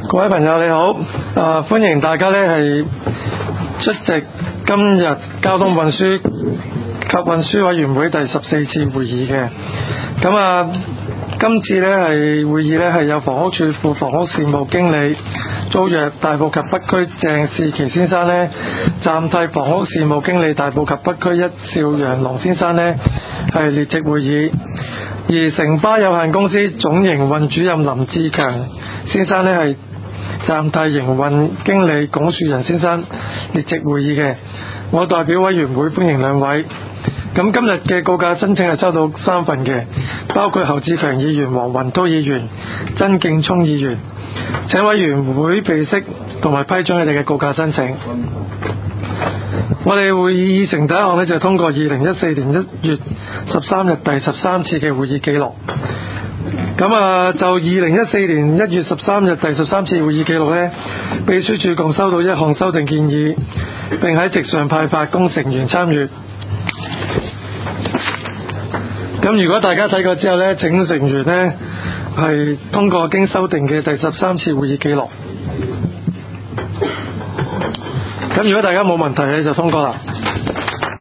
各位朋友你好，歡迎大家呢係出席今日交通運輸及運輸委員會第14次會議嘅。今次呢係會議呢係有房屋處副房屋事務經理租約大埔及北區鄭士琪先生呢，暫替房屋事務經理大埔及北區一邵陽龍先生呢係列席會議，而城巴有限公司總營運主任林志強先生呢係暫替營運經理龔樹仁先生列席會議嘅。我代表委員會歡迎兩位。咁今日嘅告假申請係收到3份嘅，包括侯志強議員、黃雲濤議員、曾敬聰議員。請委員會備悉同埋批准佢哋嘅告假申請。我哋會議議程第一項呢，就係通過2014年1月13日第13次嘅會議記錄。就2014年1月13日第13次會議記錄呢，秘書處共收到1項修訂建議，並喺席上派發供成員參閱。咁如果大家睇過之後呢，請成員呢係通過經修訂嘅第13次會議記錄。咁如果大家冇問題呢，就通過啦。